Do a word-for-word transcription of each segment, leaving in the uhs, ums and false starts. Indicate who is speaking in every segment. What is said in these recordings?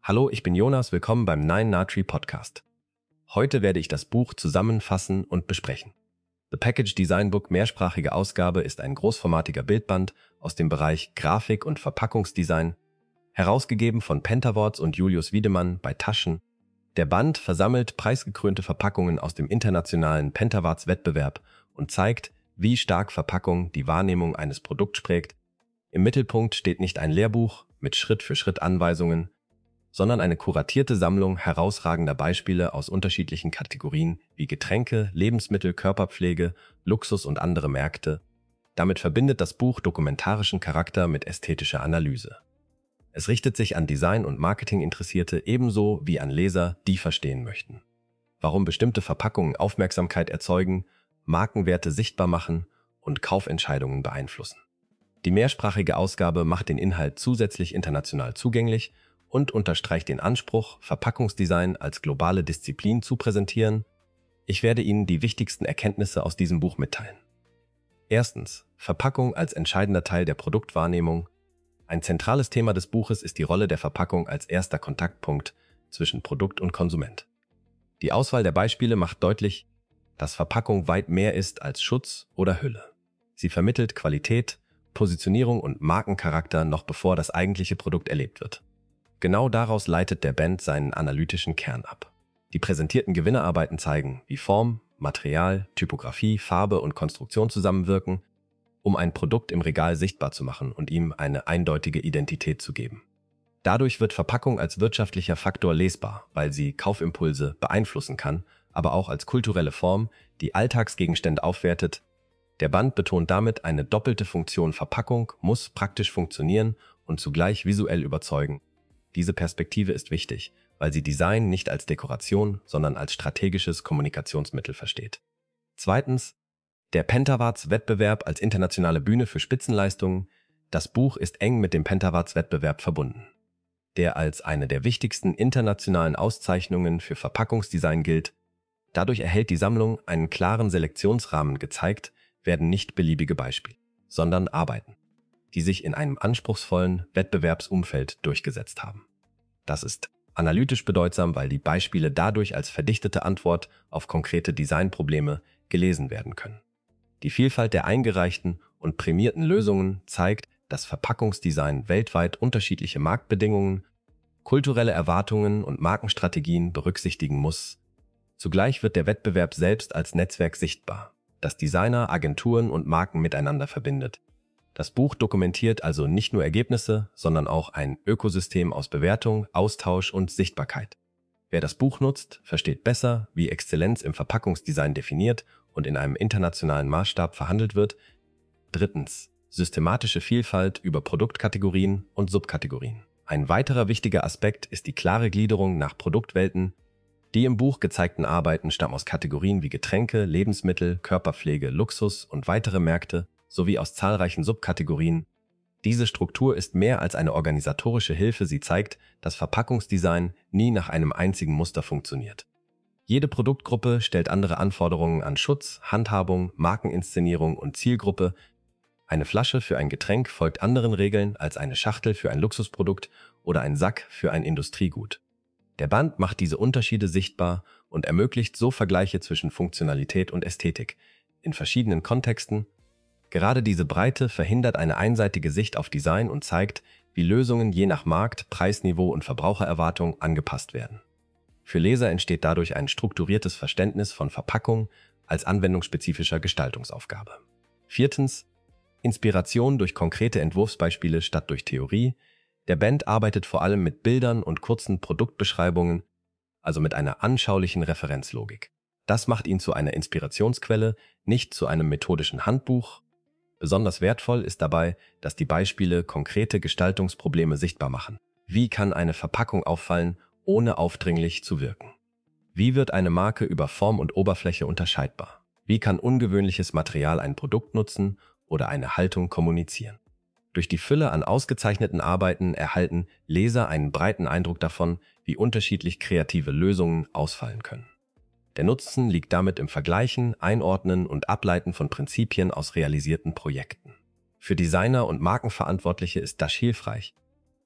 Speaker 1: Hallo, ich bin Jonas, willkommen beim Nine Natri Podcast. Heute werde ich das Buch zusammenfassen und besprechen. The Package Design Book mehrsprachige Ausgabe ist ein großformatiger Bildband aus dem Bereich Grafik- und Verpackungsdesign, herausgegeben von Pentawords und Julius Wiedemann bei Taschen. Der Band versammelt preisgekrönte Verpackungen aus dem internationalen Pentawords-Wettbewerb und zeigt, wie stark Verpackung die Wahrnehmung eines Produkts prägt. Im Mittelpunkt steht nicht ein Lehrbuch mit Schritt-für-Schritt-Anweisungen, sondern eine kuratierte Sammlung herausragender Beispiele aus unterschiedlichen Kategorien wie Getränke, Lebensmittel, Körperpflege, Luxus und andere Märkte. Damit verbindet das Buch dokumentarischen Charakter mit ästhetischer Analyse. Es richtet sich an Design- und Marketinginteressierte ebenso wie an Leser, die verstehen möchten, warum bestimmte Verpackungen Aufmerksamkeit erzeugen, Markenwerte sichtbar machen und Kaufentscheidungen beeinflussen. Die mehrsprachige Ausgabe macht den Inhalt zusätzlich international zugänglich und unterstreicht den Anspruch, Verpackungsdesign als globale Disziplin zu präsentieren. Ich werde Ihnen die wichtigsten Erkenntnisse aus diesem Buch mitteilen. Erstens. Verpackung als entscheidender Teil der Produktwahrnehmung. Ein zentrales Thema des Buches ist die Rolle der Verpackung als erster Kontaktpunkt zwischen Produkt und Konsument. Die Auswahl der Beispiele macht deutlich, dass Verpackung weit mehr ist als Schutz oder Hülle. Sie vermittelt Qualität, Positionierung und Markencharakter noch bevor das eigentliche Produkt erlebt wird. Genau daraus leitet der Band seinen analytischen Kern ab. Die präsentierten Gewinnerarbeiten zeigen, wie Form, Material, Typografie, Farbe und Konstruktion zusammenwirken, um ein Produkt im Regal sichtbar zu machen und ihm eine eindeutige Identität zu geben. Dadurch wird Verpackung als wirtschaftlicher Faktor lesbar, weil sie Kaufimpulse beeinflussen kann, aber auch als kulturelle Form, die Alltagsgegenstände aufwertet. Der Band betont damit eine doppelte Funktion: Verpackung muss praktisch funktionieren und zugleich visuell überzeugen. Diese Perspektive ist wichtig, weil sie Design nicht als Dekoration, sondern als strategisches Kommunikationsmittel versteht. Zweitens. Der Pentawords-Wettbewerb als internationale Bühne für Spitzenleistungen. Das Buch ist eng mit dem Pentawords-Wettbewerb verbunden, der als eine der wichtigsten internationalen Auszeichnungen für Verpackungsdesign gilt. Dadurch erhält die Sammlung einen klaren Selektionsrahmen. Gezeigt werden nicht beliebige Beispiele, sondern Arbeiten, die sich in einem anspruchsvollen Wettbewerbsumfeld durchgesetzt haben. Das ist analytisch bedeutsam, weil die Beispiele dadurch als verdichtete Antwort auf konkrete Designprobleme gelesen werden können. Die Vielfalt der eingereichten und prämierten Lösungen zeigt, dass Verpackungsdesign weltweit unterschiedliche Marktbedingungen, kulturelle Erwartungen und Markenstrategien berücksichtigen muss. Zugleich wird der Wettbewerb selbst als Netzwerk sichtbar, das Designer, Agenturen und Marken miteinander verbindet. Das Buch dokumentiert also nicht nur Ergebnisse, sondern auch ein Ökosystem aus Bewertung, Austausch und Sichtbarkeit. Wer das Buch nutzt, versteht besser, wie Exzellenz im Verpackungsdesign definiert und in einem internationalen Maßstab verhandelt wird. Drittens. Systematische Vielfalt über Produktkategorien und Subkategorien. Ein weiterer wichtiger Aspekt ist die klare Gliederung nach Produktwelten. Die im Buch gezeigten Arbeiten stammen aus Kategorien wie Getränke, Lebensmittel, Körperpflege, Luxus und weitere Märkte sowie aus zahlreichen Subkategorien. Diese Struktur ist mehr als eine organisatorische Hilfe, sie zeigt, dass Verpackungsdesign nie nach einem einzigen Muster funktioniert. Jede Produktgruppe stellt andere Anforderungen an Schutz, Handhabung, Markeninszenierung und Zielgruppe. Eine Flasche für ein Getränk folgt anderen Regeln als eine Schachtel für ein Luxusprodukt oder ein Sack für ein Industriegut. Der Band macht diese Unterschiede sichtbar und ermöglicht so Vergleiche zwischen Funktionalität und Ästhetik in verschiedenen Kontexten. Gerade diese Breite verhindert eine einseitige Sicht auf Design und zeigt, wie Lösungen je nach Markt, Preisniveau und Verbrauchererwartung angepasst werden. Für Leser entsteht dadurch ein strukturiertes Verständnis von Verpackung als anwendungsspezifischer Gestaltungsaufgabe. Viertens. Inspiration durch konkrete Entwurfsbeispiele statt durch Theorie. Der Band arbeitet vor allem mit Bildern und kurzen Produktbeschreibungen, also mit einer anschaulichen Referenzlogik. Das macht ihn zu einer Inspirationsquelle, nicht zu einem methodischen Handbuch. Besonders wertvoll ist dabei, dass die Beispiele konkrete Gestaltungsprobleme sichtbar machen. Wie kann eine Verpackung auffallen, ohne aufdringlich zu wirken? Wie wird eine Marke über Form und Oberfläche unterscheidbar? Wie kann ungewöhnliches Material ein Produkt nutzen oder eine Haltung kommunizieren? Durch die Fülle an ausgezeichneten Arbeiten erhalten Leser einen breiten Eindruck davon, wie unterschiedlich kreative Lösungen ausfallen können. Der Nutzen liegt damit im Vergleichen, Einordnen und Ableiten von Prinzipien aus realisierten Projekten. Für Designer und Markenverantwortliche ist das hilfreich,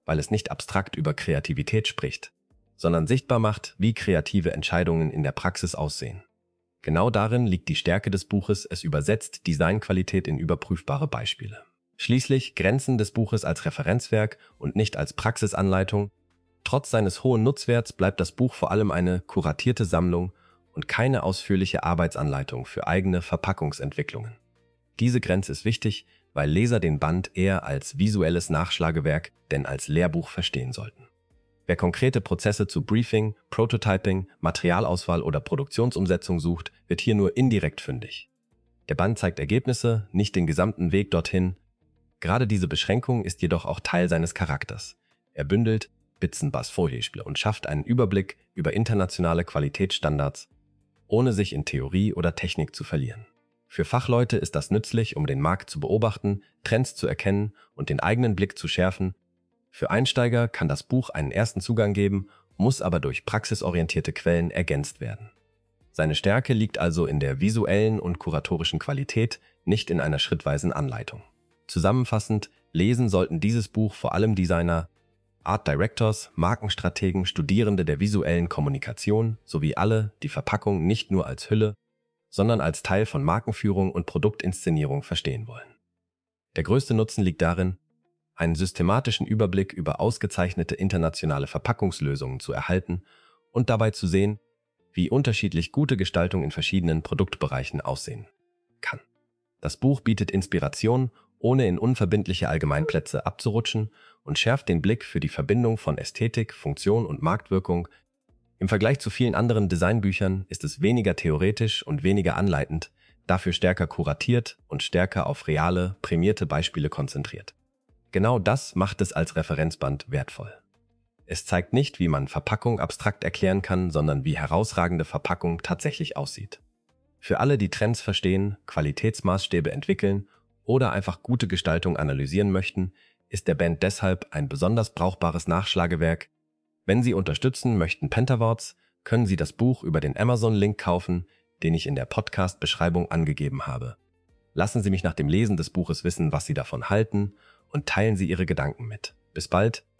Speaker 1: weil es nicht abstrakt über Kreativität spricht, sondern sichtbar macht, wie kreative Entscheidungen in der Praxis aussehen. Genau darin liegt die Stärke des Buches, es übersetzt Designqualität in überprüfbare Beispiele. Schließlich Grenzen des Buches als Referenzwerk und nicht als Praxisanleitung. Trotz seines hohen Nutzwerts bleibt das Buch vor allem eine kuratierte Sammlung und keine ausführliche Arbeitsanleitung für eigene Verpackungsentwicklungen. Diese Grenze ist wichtig, weil Leser den Band eher als visuelles Nachschlagewerk denn als Lehrbuch verstehen sollten. Wer konkrete Prozesse zu Briefing, Prototyping, Materialauswahl oder Produktionsumsetzung sucht, wird hier nur indirekt fündig. Der Band zeigt Ergebnisse, nicht den gesamten Weg dorthin. Gerade diese Beschränkung ist jedoch auch Teil seines Charakters. Er bündelt Bits Bass Vorhespiele und schafft einen Überblick über internationale Qualitätsstandards, ohne sich in Theorie oder Technik zu verlieren. Für Fachleute ist das nützlich, um den Markt zu beobachten, Trends zu erkennen und den eigenen Blick zu schärfen. Für Einsteiger kann das Buch einen ersten Zugang geben, muss aber durch praxisorientierte Quellen ergänzt werden. Seine Stärke liegt also in der visuellen und kuratorischen Qualität, nicht in einer schrittweisen Anleitung. Zusammenfassend, lesen sollten dieses Buch vor allem Designer, Art Directors, Markenstrategen, Studierende der visuellen Kommunikation sowie alle, die Verpackung nicht nur als Hülle, sondern als Teil von Markenführung und Produktinszenierung verstehen wollen. Der größte Nutzen liegt darin, einen systematischen Überblick über ausgezeichnete internationale Verpackungslösungen zu erhalten und dabei zu sehen, wie unterschiedlich gute Gestaltung in verschiedenen Produktbereichen aussehen kann. Das Buch bietet Inspiration, ohne in unverbindliche Allgemeinplätze abzurutschen und schärft den Blick für die Verbindung von Ästhetik, Funktion und Marktwirkung. Im Vergleich zu vielen anderen Designbüchern ist es weniger theoretisch und weniger anleitend, dafür stärker kuratiert und stärker auf reale, prämierte Beispiele konzentriert. Genau das macht es als Referenzband wertvoll. Es zeigt nicht, wie man Verpackung abstrakt erklären kann, sondern wie herausragende Verpackung tatsächlich aussieht. Für alle, die Trends verstehen, Qualitätsmaßstäbe entwickeln oder einfach gute Gestaltung analysieren möchten, ist der Band deshalb ein besonders brauchbares Nachschlagewerk. Wenn Sie unterstützen möchten Pentaworts, können Sie das Buch über den Amazon-Link kaufen, den ich in der Podcast-Beschreibung angegeben habe. Lassen Sie mich nach dem Lesen des Buches wissen, was Sie davon halten, und teilen Sie Ihre Gedanken mit. Bis bald!